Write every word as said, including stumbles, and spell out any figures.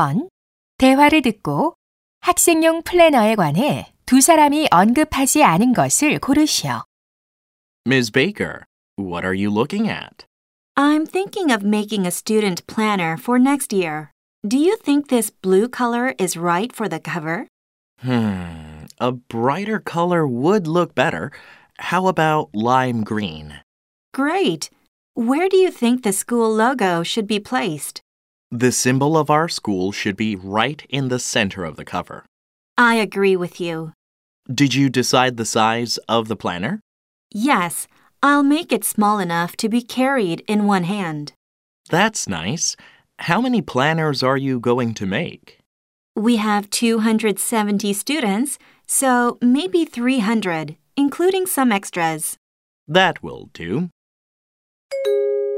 번. 대화를 듣고 학생용 플래너에 관해 두 사람이 언급하지 않은 것을 고르시오. Miz Baker, what are you looking at? I'm thinking of making a student planner for next year. Do you think this blue color is right for the cover? Hmm, a brighter color would look better. How about lime green? Great! Where do you think the school logo should be placed? The symbol of our school should be right in the center of the cover. I agree with you. Did you decide the size of the planner? Yes, I'll make it small enough to be carried in one hand. That's nice. How many planners are you going to make? We have two hundred seventy students, so maybe three hundred, including some extras. That will do.